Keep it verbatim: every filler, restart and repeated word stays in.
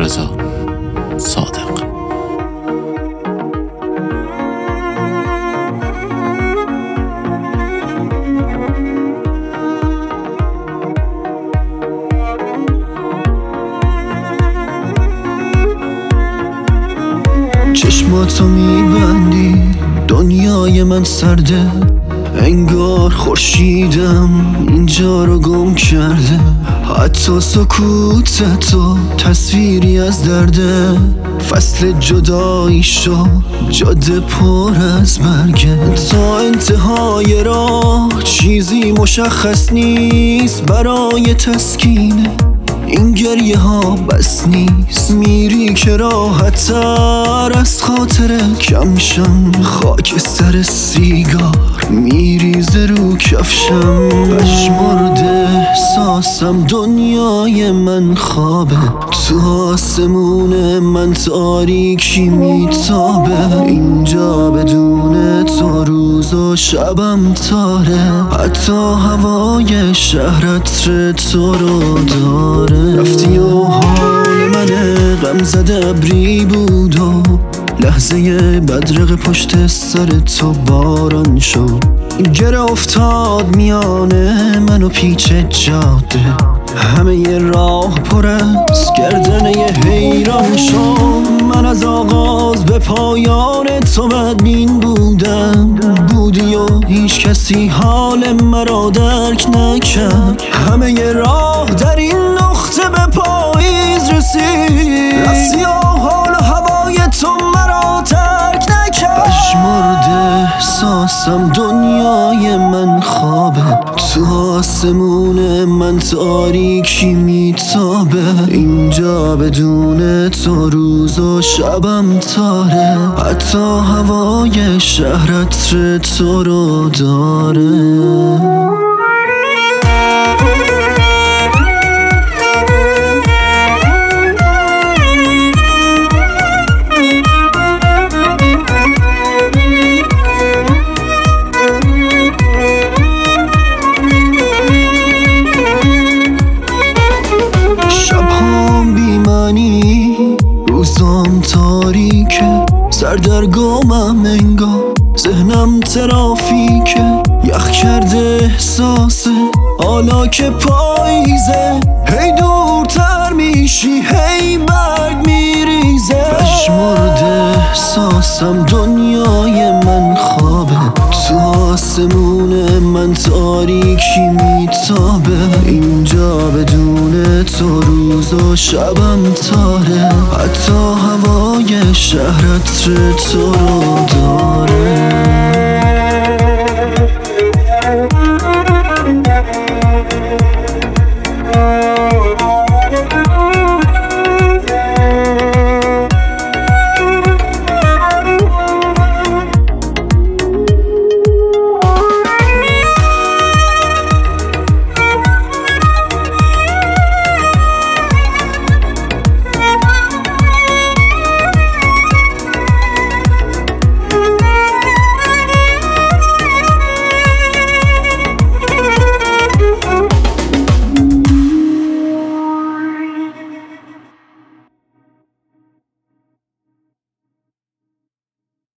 رضا صادق. چشماتو میبندی دنیای من سرده، انگار خورشیدم اینجا رو گم کرده. حتی سکوتتو تصویری از درده، فصل جدایی شو جاده پر از برگه. تا انتهای راه چیزی مشخص نیست برای تسکینه، این گریه ها بس نیست. میری که راحت تر از خاطر کمشم، خاک سر سیگار میریزه رو کفشم. پشمرده احساسم دنیای من خوابه، تو آسمون من تاریکی میتابه. اینجا بدون تو روز و شبم تاره، حتی هوای شهر عطر تو رو داره. رفتی و حال منه غم زده ابری بود و لحظه بدرق پشت سر تو باران شد. گره افتاد میانه من و پیچ جاده، همه ی راه پر از گردنه ی حیران شد. من از آغاز به پایان تو بدبین بودم، بودی و هیچ کسی حال مرا درک نکرد. همه ی راه در این نقطه به پاییز رسید، رفتی و حال و هوای تو مرا ترک نکرد. پشمرده احساسم دنیای من خوابه، تو آسمون من تاریکی میتابه. اینجا بدون تو روز و شبم تاره، حتی هوای شهر عطر تو رو داره. روزام تاریکه سردرگمم انگار، ذهنم ترافیکه یخ کرده احساسه حالا که پاییزه. هی دورتر میشی هی برگ میریزه. پشمرده احساسم دنیای من خوابه، تو آسمون من تاریکی میتابه. اینجا بدون تو روز و شبم تاره، حتی هوای شهر عطر تو رو داره.